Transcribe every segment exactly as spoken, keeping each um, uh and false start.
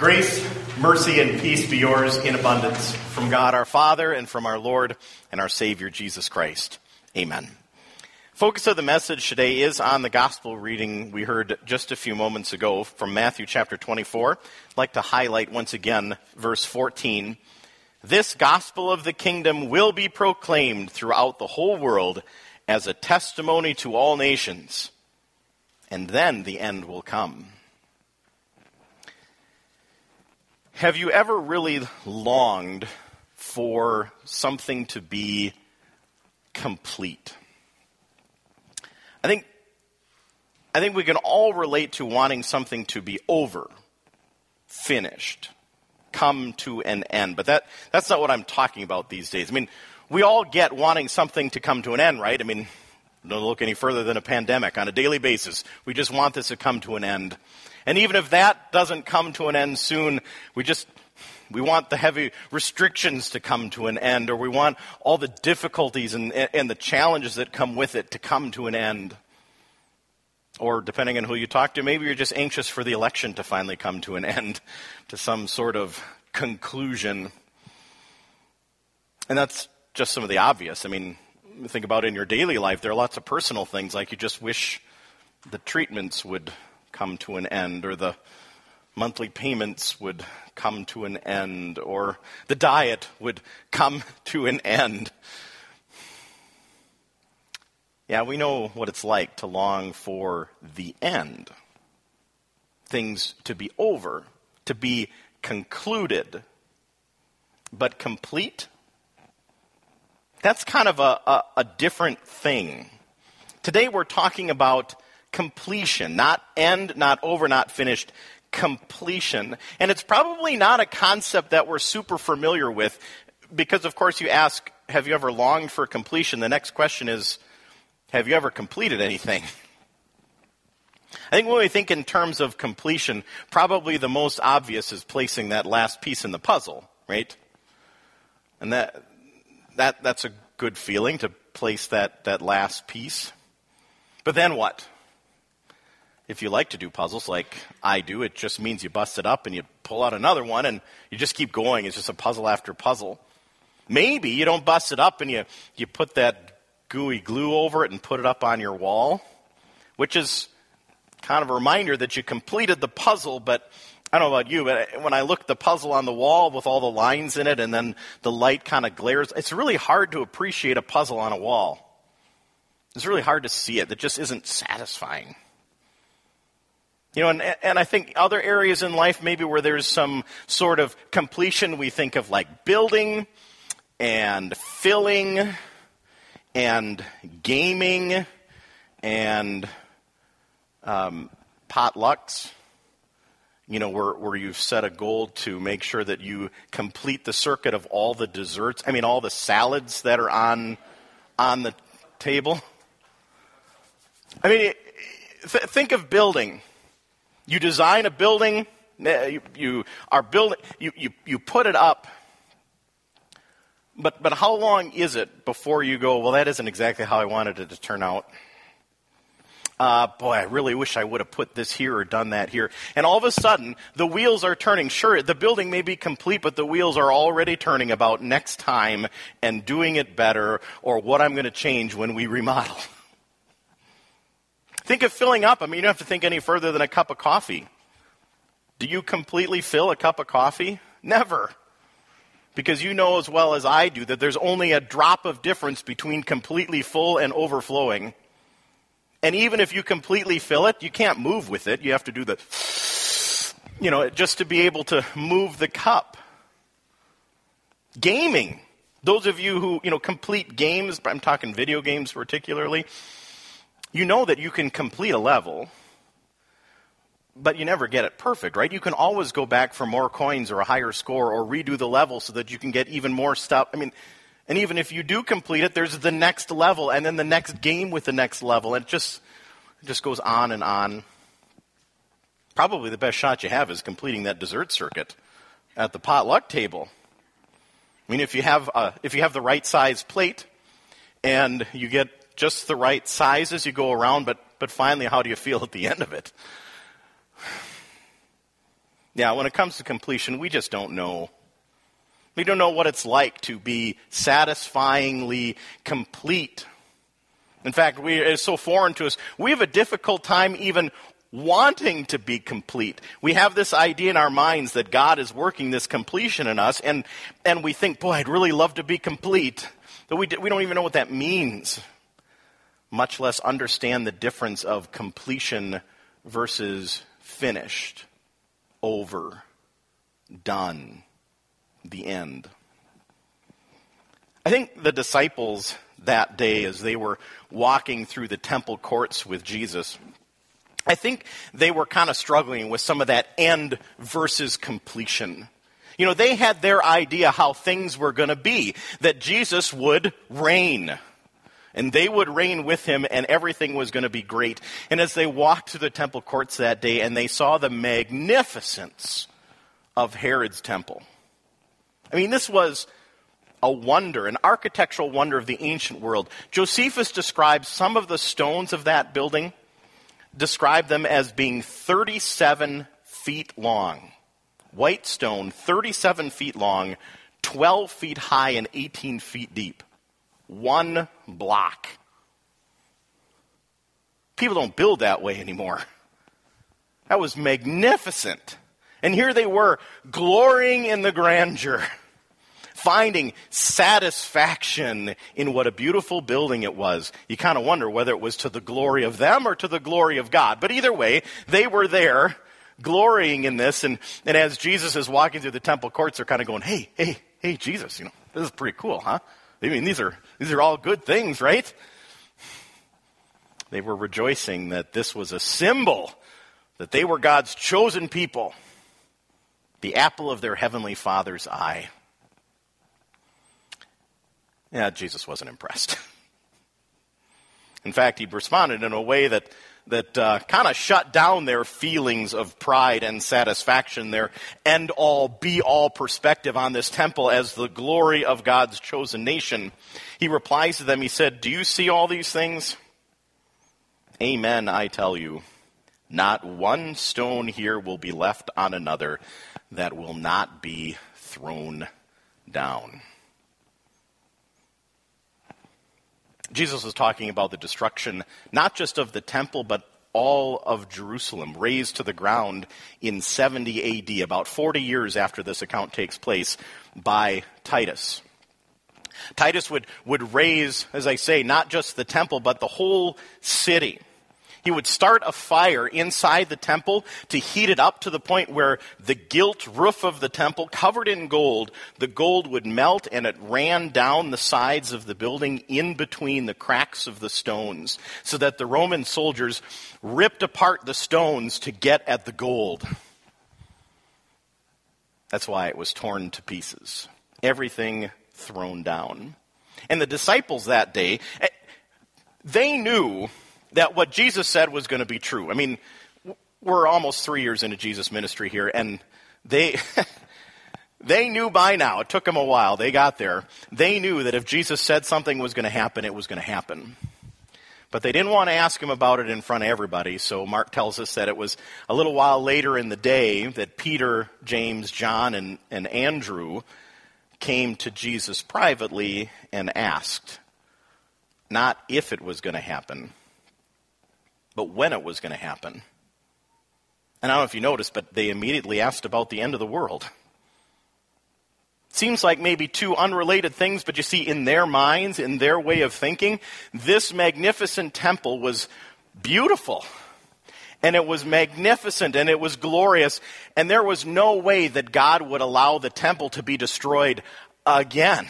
Grace, mercy, and peace be yours in abundance from God our Father and from our Lord and our Savior Jesus Christ. Amen. Focus of the message today is on the gospel reading we heard just a few moments ago from Matthew chapter twenty-four. I'd like to highlight once again verse fourteen. This gospel of the kingdom will be proclaimed throughout the whole world as a testimony to all nations, and then the end will come. Have you ever really longed for something to be complete? I think I think we can all relate to wanting something to be over, finished, come to an end. But that that's not what I'm talking about these days. I mean, we all get wanting something to come to an end, right? I mean, don't look any further than a pandemic. On a daily basis, we just want this to come to an end. And even if that doesn't come to an end soon, we just, we want the heavy restrictions to come to an end, or we want all the difficulties and, and the challenges that come with it to come to an end. Or depending on who you talk to, maybe you're just anxious for the election to finally come to an end, to some sort of conclusion. And that's just some of the obvious. I mean, think about it in your daily life. There are lots of personal things, like you just wish the treatments would come to an end, or the monthly payments would come to an end, or the diet would come to an end. Yeah, we know what it's like to long for the end. Things to be over, to be concluded. But complete? That's kind of a, a, a different thing. Today we're talking about completion, not end, not over, not finished, completion. And it's probably not a concept that we're super familiar with, because of course you ask, have you ever longed for completion? The next question is, have you ever completed anything? I think when we think in terms of completion, probably the most obvious is placing that last piece in the puzzle, right? And that that that's a good feeling, to place that, that last piece. But then what? If you like to do puzzles like I do, it just means you bust it up and you pull out another one and you just keep going. It's just a puzzle after puzzle. Maybe you don't bust it up and you, you put that gooey glue over it and put it up on your wall, which is kind of a reminder that you completed the puzzle. But I don't know about you, but when I look at the puzzle on the wall with all the lines in it and then the light kind of glares, it's really hard to appreciate a puzzle on a wall. It's really hard to see it. It just isn't satisfying. You know, and, and I think other areas in life, maybe where there's some sort of completion, we think of like building and filling and gaming and um, potlucks. You know, where, where you've set a goal to make sure that you complete the circuit of all the desserts. I mean, all the salads that are on on the table. I mean, th- think of building. You design a building, you, you are building, you, you, you put it up, but but how long is it before you go, well, that isn't exactly how I wanted it to turn out? Uh, boy, I really wish I would have put this here or done that here. And all of a sudden, the wheels are turning. Sure, the building may be complete, but the wheels are already turning about next time and doing it better, or what I'm going to change when we remodel. Think of filling up. I mean, you don't have to think any further than a cup of coffee. Do you completely fill a cup of coffee? Never. Because you know as well as I do that there's only a drop of difference between completely full and overflowing. And even if you completely fill it, you can't move with it. You have to do the, you know, just to be able to move the cup. Gaming. Those of you who, you know, complete games, I'm talking video games particularly, you know that you can complete a level, but you never get it perfect, right? You can always go back for more coins or a higher score or redo the level so that you can get even more stuff. I mean, and even if you do complete it, there's the next level and then the next game with the next level. And it just, it just goes on and on. Probably the best shot you have is completing that dessert circuit at the potluck table. I mean, if you have a, if you have the right size plate and you get just the right size as you go around, but but finally, how do you feel at the end of it? Yeah, when it comes to completion, we just don't know. We don't know what it's like to be satisfyingly complete. In fact, we, it's so foreign to us, we have a difficult time even wanting to be complete. We have this idea in our minds that God is working this completion in us, and, and we think, boy, I'd really love to be complete. But we, we don't even know what that means, much less understand the difference of completion versus finished, over, done, the end. I think the disciples that day, as they were walking through the temple courts with Jesus, I think they were kind of struggling with some of that end versus completion. You know, they had their idea how things were going to be, that Jesus would reign. And they would reign with him, and everything was going to be great. And as they walked through the temple courts that day, and they saw the magnificence of Herod's temple. I mean, this was a wonder, an architectural wonder of the ancient world. Josephus describes some of the stones of that building, described them as being thirty-seven feet long. White stone, thirty-seven feet long, twelve feet high, and eighteen feet deep. One block. People don't build that way anymore. That was magnificent. And here they were, glorying in the grandeur, finding satisfaction in what a beautiful building it was. You kind of wonder whether it was to the glory of them or to the glory of God. But either way, they were there, glorying in this. And, and as Jesus is walking through the temple courts, they're kind of going, hey, hey, hey, Jesus, you know, this is pretty cool, huh? I mean, these are these are all good things, right? They were rejoicing that this was a symbol, that they were God's chosen people, the apple of their heavenly Father's eye. Yeah, Jesus wasn't impressed. In fact, he responded in a way that that uh, kind of shut down their feelings of pride and satisfaction, their end-all, be-all perspective on this temple as the glory of God's chosen nation. He replies to them, he said, "Do you see all these things? Amen, I tell you, not one stone here will be left on another that will not be thrown down." Jesus was talking about the destruction, not just of the temple, but all of Jerusalem, razed to the ground in seventy A D, about forty years after this account takes place, by Titus. Titus would, would raze, as I say, not just the temple, but the whole city. He would start a fire inside the temple to heat it up to the point where the gilt roof of the temple, covered in gold, the gold would melt and it ran down the sides of the building in between the cracks of the stones, so that the Roman soldiers ripped apart the stones to get at the gold. That's why it was torn to pieces. Everything thrown down. And the disciples that day, they knew that what Jesus said was going to be true. I mean, we're almost three years into Jesus' ministry here, and they they knew by now, it took them a while, they got there, they knew that if Jesus said something was going to happen, it was going to happen. But they didn't want to ask him about it in front of everybody, so Mark tells us that it was a little while later in the day that Peter, James, John, and, and Andrew came to Jesus privately and asked, not if it was going to happen, but when it was going to happen. And I don't know if you noticed, but they immediately asked about the end of the world. Seems like maybe two unrelated things, but you see, in their minds, in their way of thinking, this magnificent temple was beautiful. And it was magnificent, and it was glorious, and there was no way that God would allow the temple to be destroyed again.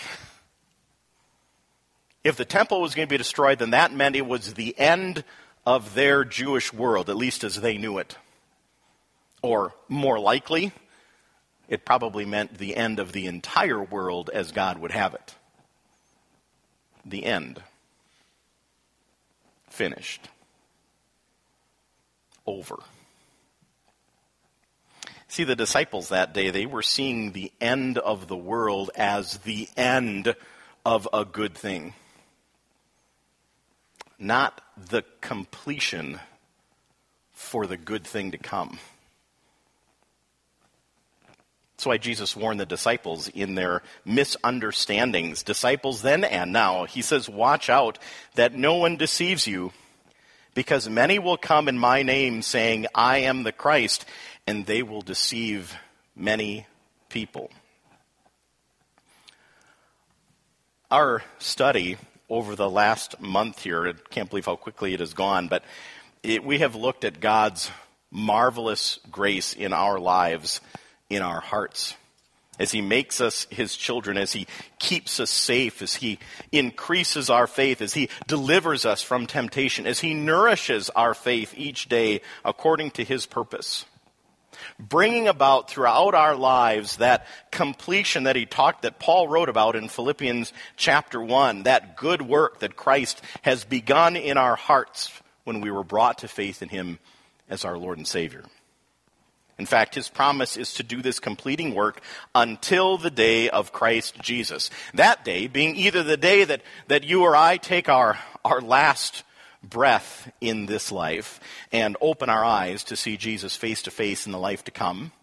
If the temple was going to be destroyed, then that meant it was the end of their Jewish world, at least as they knew it. Or more likely, it probably meant the end of the entire world as God would have it. The end. Finished. Over. See, the disciples that day, they were seeing the end of the world as the end of a good thing. Not the completion for the good thing to come. That's why Jesus warned the disciples in their misunderstandings, disciples then and now. He says, watch out that no one deceives you, because many will come in my name saying, I am the Christ, and they will deceive many people. Our study over the last month here, I can't believe how quickly it has gone, but it, we have looked at God's marvelous grace in our lives, in our hearts, as he makes us his children, as he keeps us safe, as he increases our faith, as he delivers us from temptation, as he nourishes our faith each day according to his purpose, bringing about throughout our lives that completion that he talked, that Paul wrote about in Philippians chapter one, that good work that Christ has begun in our hearts when we were brought to faith in him as our Lord and Savior. In fact, his promise is to do this completing work until the day of Christ Jesus. That day being either the day that, that you or I take our, our last breath in this life and open our eyes to see Jesus face to face in the life to come,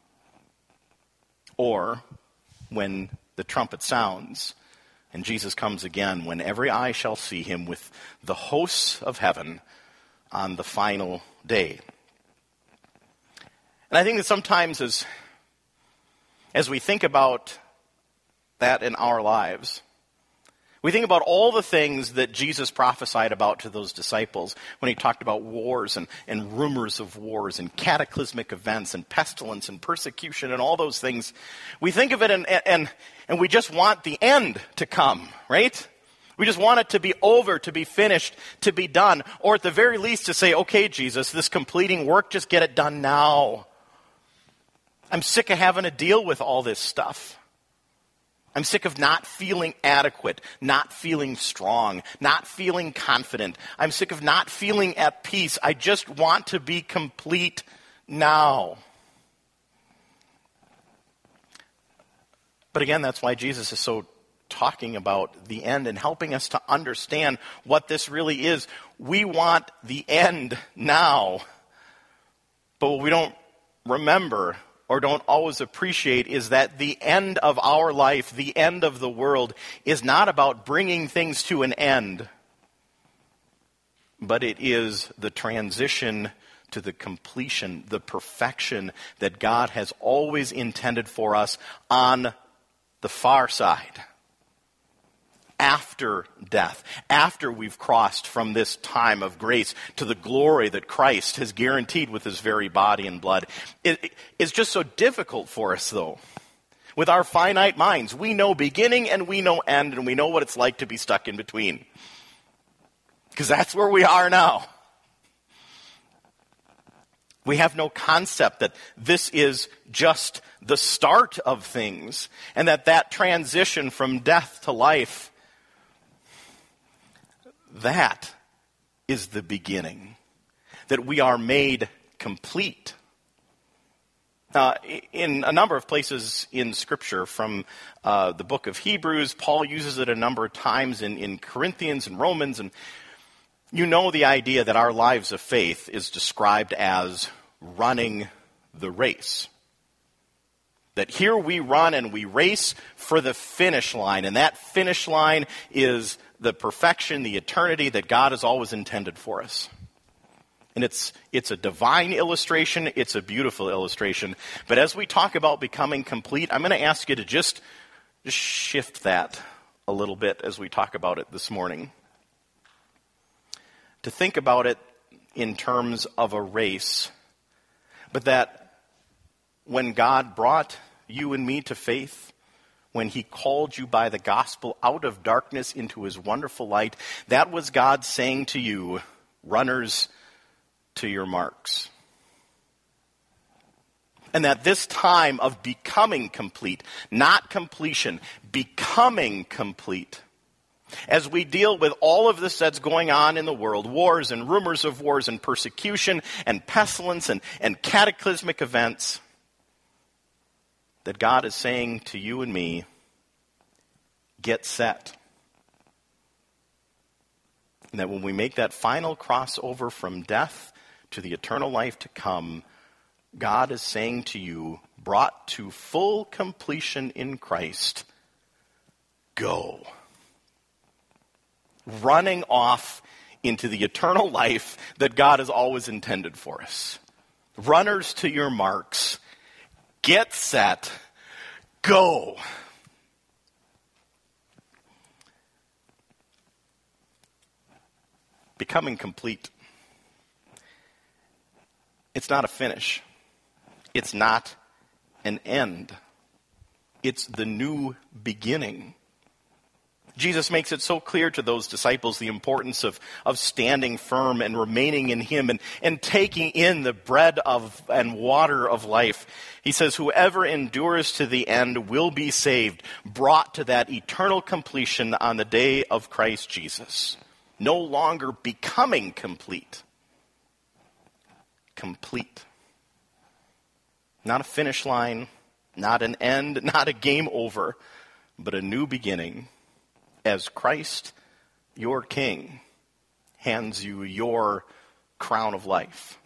or when the trumpet sounds and Jesus comes again, when every eye shall see him with the hosts of heaven on the final day. And I think that sometimes as, as we think about that in our lives, we think about all the things that Jesus prophesied about to those disciples when he talked about wars and, and rumors of wars and cataclysmic events and pestilence and persecution and all those things. We think of it and, and, and we just want the end to come, right? We just want it to be over, to be finished, to be done. Or at the very least to say, okay, Jesus, this completing work, just get it done now. I'm sick of having to deal with all this stuff. I'm sick of not feeling adequate, not feeling strong, not feeling confident. I'm sick of not feeling at peace. I just want to be complete now. But again, that's why Jesus is so talking about the end and helping us to understand what this really is. We want the end now. But what we don't remember or don't always appreciate is that the end of our life, the end of the world, is not about bringing things to an end, but it is the transition to the completion, the perfection that God has always intended for us on the far side. After death, after we've crossed from this time of grace to the glory that Christ has guaranteed with his very body and blood. It, it's just so difficult for us, though. With our finite minds, we know beginning and we know end, and we know what it's like to be stuck in between. Because that's where we are now. We have no concept that this is just the start of things, and that that transition from death to life, that is the beginning, that we are made complete. Uh, in a number of places in Scripture, from uh, the book of Hebrews, Paul uses it a number of times in, in Corinthians and Romans, and you know the idea that our lives of faith is described as running the race. That here we run and we race for the finish line, and that finish line is the perfection, the eternity that God has always intended for us. And it's it's a divine illustration, it's a beautiful illustration. But as we talk about becoming complete, I'm going to ask you to just, just shift that a little bit as we talk about it this morning. To think about it in terms of a race, but that when God brought you and me to faith, when he called you by the gospel out of darkness into his wonderful light, that was God saying to you, runners, to your marks. And that this time of becoming complete, not completion, becoming complete, as we deal with all of this that's going on in the world, wars and rumors of wars and persecution and pestilence and, and cataclysmic events, that God is saying to you and me, get set. And that when we make that final crossover from death to the eternal life to come, God is saying to you, brought to full completion in Christ, go. Running off into the eternal life that God has always intended for us. Runners, to your marks. Get set. Go. Becoming complete. It's not a finish. It's not an end. It's the new beginning. Jesus makes it so clear to those disciples the importance of, of standing firm and remaining in him and, and taking in the bread of and water of life. He says, whoever endures to the end will be saved, brought to that eternal completion on the day of Christ Jesus. No longer becoming complete. Complete. Not a finish line, not an end, not a game over, but a new beginning. As Christ, your King, hands you your crown of life.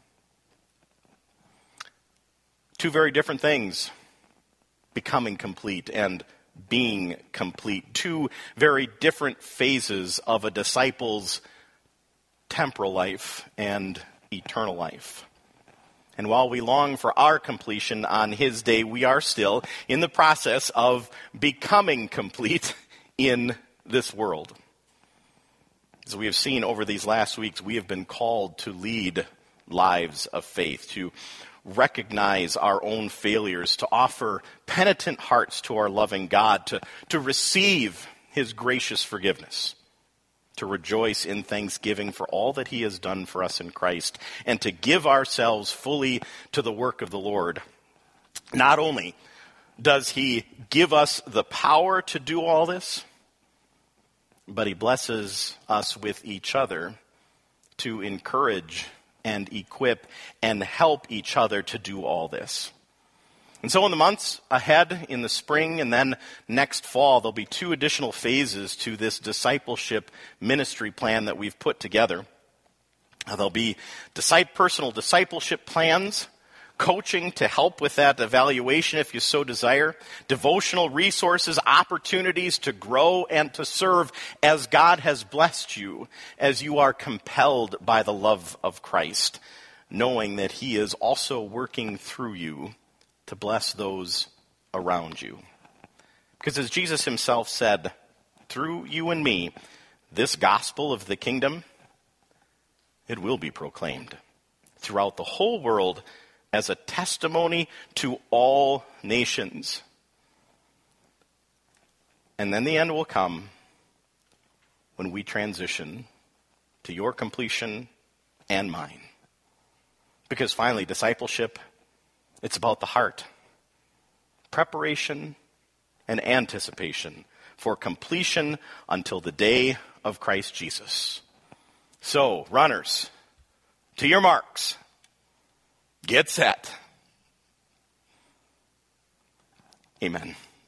Two very different things, becoming complete and being complete. Two very different phases of a disciple's temporal life and eternal life. And while we long for our completion on his day, we are still in the process of becoming complete in this world. As we have seen over these last weeks, we have been called to lead lives of faith, to recognize our own failures, to offer penitent hearts to our loving God, to, to receive his gracious forgiveness, to rejoice in thanksgiving for all that he has done for us in Christ, and to give ourselves fully to the work of the Lord. Not only does he give us the power to do all this, but he blesses us with each other to encourage and equip and help each other to do all this. And so in the months ahead, in the spring and then next fall, there'll be two additional phases to this discipleship ministry plan that we've put together. There'll be disciple, personal discipleship plans, coaching to help with that evaluation if you so desire, devotional resources, opportunities to grow and to serve as God has blessed you, as you are compelled by the love of Christ, knowing that he is also working through you to bless those around you. Because as Jesus himself said, through you and me, this gospel of the kingdom, it will be proclaimed throughout the whole world as a testimony to all nations. And then the end will come when we transition to your completion and mine. Because finally, discipleship, it's about the heart. Preparation and anticipation for completion until the day of Christ Jesus. So, runners, to your marks. Get set. Amen.